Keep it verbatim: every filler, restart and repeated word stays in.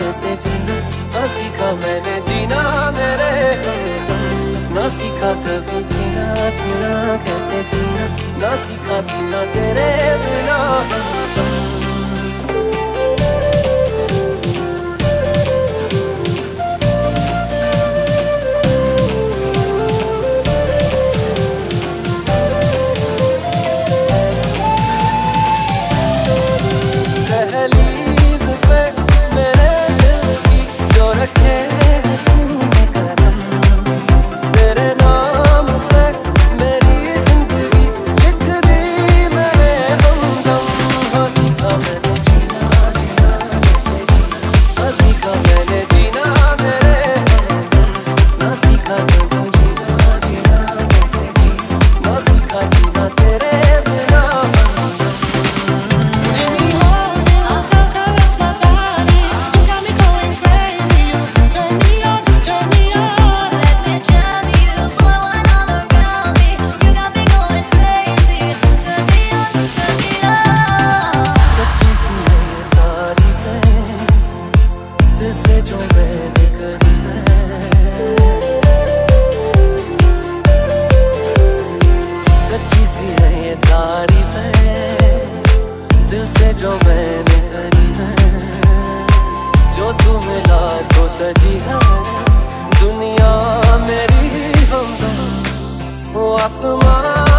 कैसे जीना ना सीखा मैंने जीना मेरे हमदम। ना सीखा कभी जीना जीना कैसे जीना ना सीखा जीना तेरे बिना हमदम। दहलीज पे मेरे दिल की जो रखे तूने कदम, तेरे नाम पे मेरी जिंदगी लिख दी मैंने हमदम। हाँ सीखा मैंने जीना जीना कैसे जीना हाँ सीखा मैंने जीना मेरे हमदम। ना सीखा कभी जीना जीना कैसे जीना ना सीखा जीना तेरे बिना हमदम। दिल से जो मैंने करी है सच्ची सी है ये तारीफ है। दिल से जो मैंने करी है जो तू मिला तो सजी है दुनिया मेरी हमदम। वो आसमां